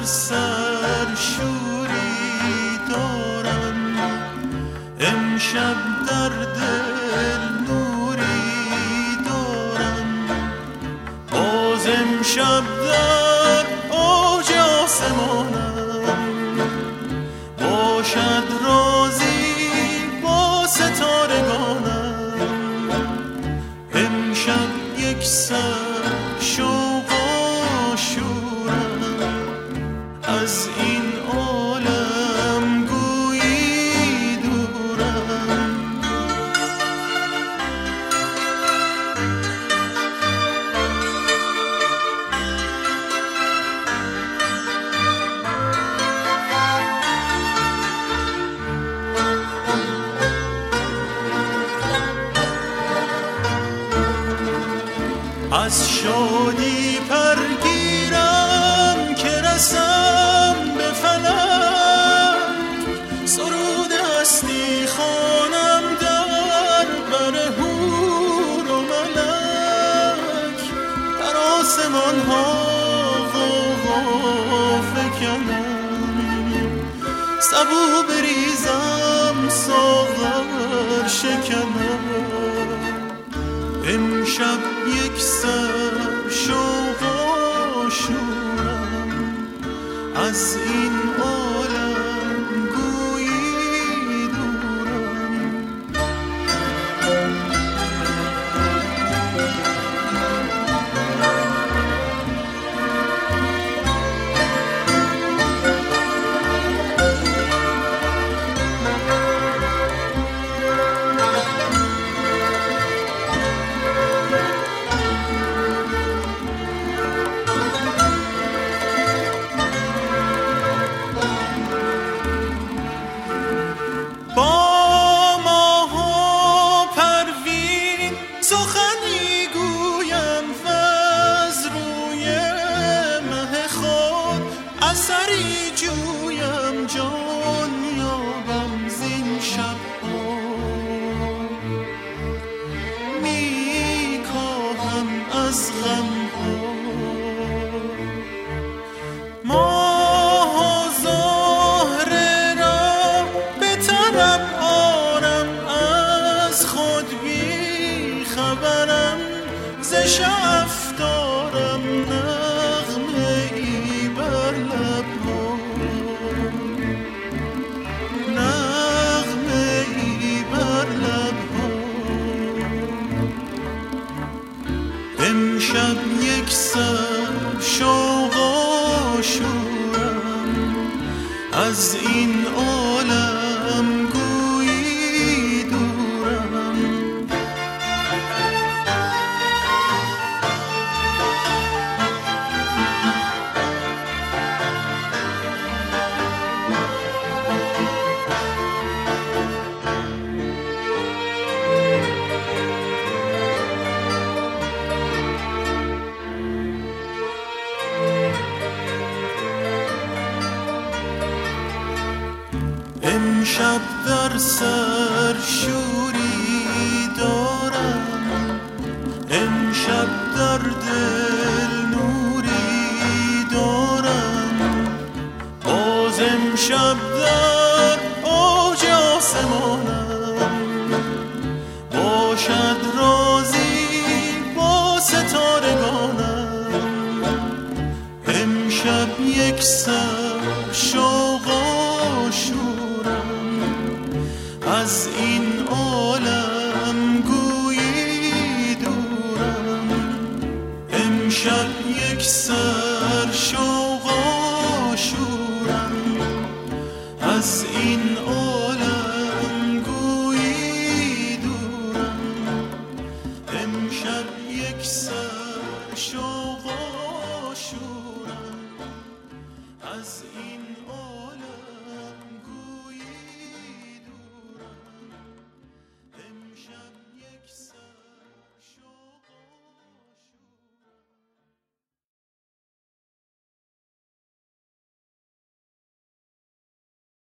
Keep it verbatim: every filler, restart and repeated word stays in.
سرشوری دارم، امشب در دل نوری دارم، باز امشب در اوج آسمانم، باشد رازی با ستارگانم، امشب یک سر شوق و شورم، از این عالم گویی دورم. از شادی پرگیرم که رسم به فلک، سرود هستی خوانم در بر حور و ملک، در آسمان ها غوغا فکنم، سبو بریزم ساغر شکنم، امشب یک سر شوق و شورم، از این عالم گویی دورم. اثری جویم جان یابم زین شب‌ها، می کاهم از غم‌ها، ماه و زهره را به طرب آرم، از خود بی خبرم، ز شعف دارم نغمه ای بر لب‌ها، نغمه ای بر لب‌ها، امشب یک سر شوق و شورم، از این عالم گویی دورم. امشب در سر شوری دارم، امشب در دل نوری دارم، باز امشب در اوج آسمانم، باشد رازی با ستارگانم، امشب یک سر شوق و شورم، از این عالم گویی دورم، امشب یک سر شوق و شورم، از این عالم گویی دورم، امشب یک سر شوق